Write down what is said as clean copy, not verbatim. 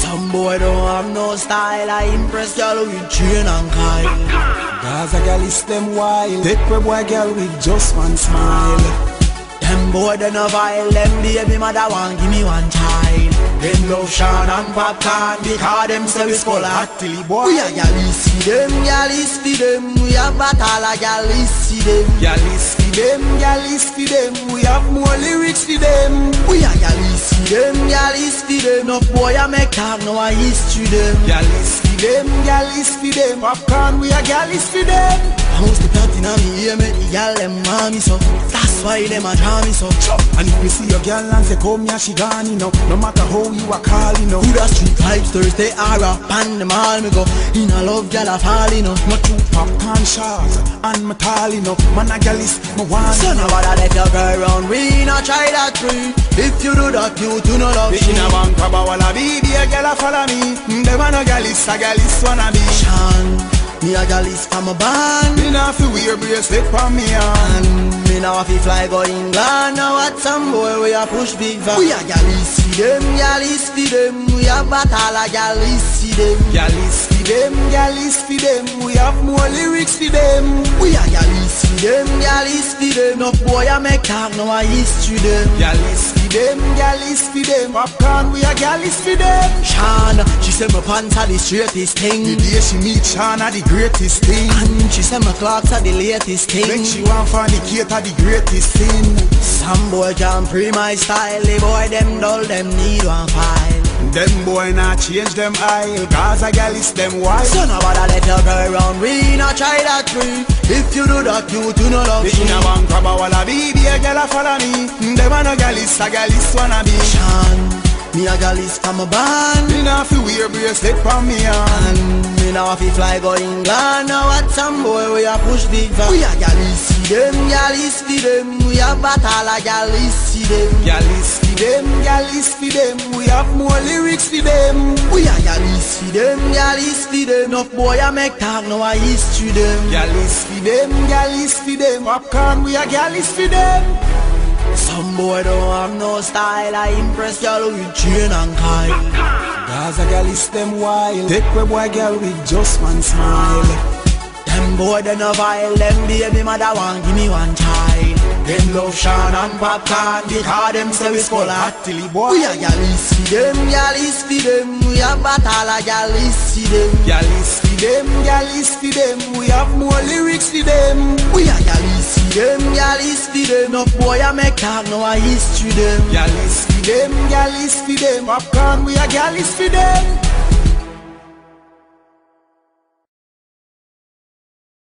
Some boy don't have no style. I impress y'all with chain and Kyle. Gaza gal is them wild. Take a boy girl with just one smile. Them boy they no vile. Them baby mother want give me one child. Them love Sean and Popcorn because them say we skull hot till he boy. We a gal is for them, gal is for them. We have battle a gal is for them. Gal is for them, gal is for them. We have more lyrics for them. We a gal is for them, gal is for them. No boy a make talk, no a history them. Gal is for them, gal is for them. Popcorn, we a gal is for them. I must be plotting on me here, make the gal them mommy so. That's why them a draw me so. And if you see your girl and say come here, she gone, you know. No matter how you are calling, you know. Who the street vibes Thursday are up and them all me go. In a love gal a fall, you know. My two Popcorn shots and my tall, you know. Man a gal is my one. So now what I let your girl round, we not try that free. If you do that, you do not love me. In a bank of a walla be a gal a follow me. Them a no gal is wanna be. Sean, me a gal is from a band. Me nah fi wear bracelet for me hand. And me now fi fly go England. Now what some boy we a push big van. We a gal is for them, gal is for them. We a battle a gal is for them. Gal is for them, gal is for them. We have more lyrics for them. We a gal is for them, gal is for them. No boy a make talk, no a history them. Gal is for them, gal is for them. Popcorn, we a gal is for them. Sean, she say my pants are the straightest thing. The day she meet Sean are the greatest thing. And she say my clocks are the latest thing. Make she want fornicate are the greatest thing. Some boy can pre my style. The boy them dull, them need one file. Them boy not change them aisle. Gaza gal is them wild. So now what I let your girl round, we not try that free. If you do that, you do not love me. In a bank of a walla be a gal a follow me. Them a no gal is wanna be. Sean, me a gal is from a band. Me nah fi wear bracelet for me hand. And me now fi fly go England. Now what some boy we a push big van. We a gal is for them, gal is for them. We a battle a gal is for them. Gal is for them, gal is for them. We have more lyrics for them. We a gal is for them, gal is for them. No boy a make talk, no a history them. Gal is for them, gal is for them. Popcorn, we a gal is for them. Some boy don't have no style. I impress y'all with chain and Kyle. Gaza gal is them wild. Take a boy girl with just one smile. Them boy they no vile. Them baby mother want give me one child. Them love Sean and Popcorn because them say we skull hot till he boy. We a gal is for them, gal is for them. We a battle a gal is for them. Gal is for them, gal is for them. We have more lyrics for them. We a gal is for them, gal is for them. No boy a make talk, no a history them. Gal is for them, gal is for them. Popcorn, we a gal is for them.